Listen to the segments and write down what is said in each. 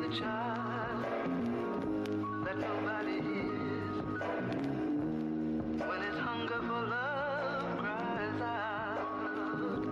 the child that nobody is. When his hunger for love cries out,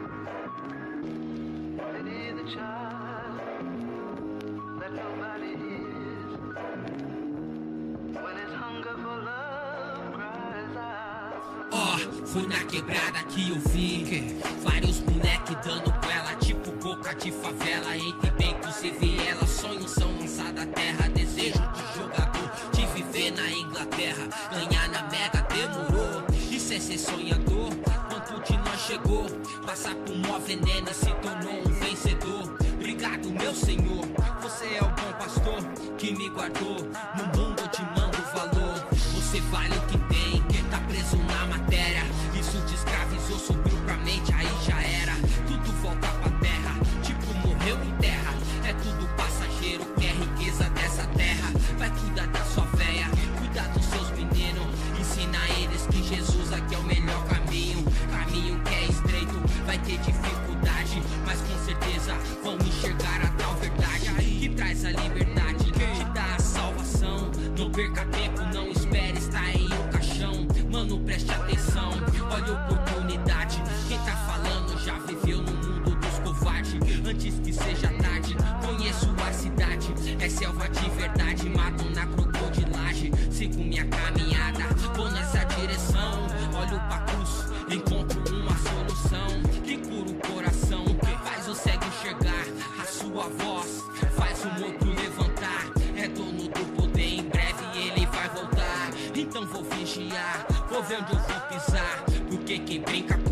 pity the child that nobody is. When his hunger for love cries out. Ó, foi na quebrada que eu vi vários moleque dando quela, tipo boca de favela. Entre becos e vielas, sonhos são lançados à terra. Desejo de jogador, de viver na Inglaterra. Ganhar na Mega demorou, isso é ser sonhador. Quanto de nós chegou, passar por mó veneno e se tornou um vencedor. Obrigado, meu Senhor, você é o bom pastor que me guardou no mundo de mando valor. Você vale o que tem, tá preso na matéria. Isso te escravizou, subiu pra mente, aí já era. Tudo volta pra terra, tipo morreu em terra. É tudo passageiro, que é riqueza dessa terra. Vai cuidar da sua véia, cuidar dos seus meninos. Ensina a eles que Jesus aqui é o melhor caminho. Caminho que é estreito, vai ter dificuldade, mas com certeza vão enxergar a tal verdade que traz a liberdade, te dá a salvação. Não perca tempo, não espere estar em um caixão. Mano, preste atenção, olha a oportunidade. Quem tá falando já viveu no mundo dos covardes. Antes que seja tarde, conheço a cidade. É selva de verdade, matam na crocodilagem. Sigo minha caminhada, vou nessa direção. Olho pra cruz, encontro uma solução que cura o coração, faz o cego enxergar a sua voz, faz o morto levantar. É dono do poder, em breve ele vai voltar. Então vou vigiar, vou ver onde eu vou pisar, porque quem brinca